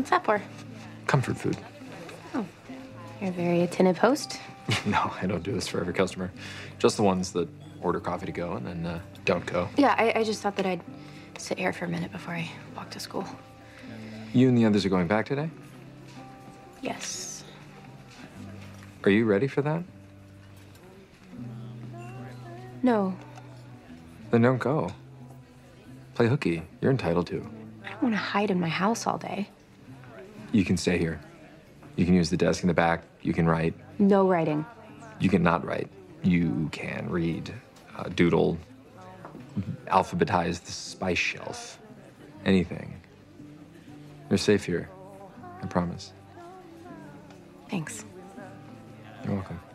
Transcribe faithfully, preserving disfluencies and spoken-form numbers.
What's that for? Comfort food. Oh, you're a very attentive host. No, I don't do this for every customer. Just the ones that order coffee to go and then uh, don't go. Yeah, I, I just thought that I'd sit here for a minute before I walk to school. You and the others are going back today? Yes. Are you ready for that? No. Then don't go. Play hooky. You're entitled to. I don't want to hide in my house all day. You can stay here. You can use the desk in the back. You can write. No writing. You can not write. You can read, uh, doodle, alphabetize the spice shelf. Anything. You're safe here. I promise. Thanks. You're welcome.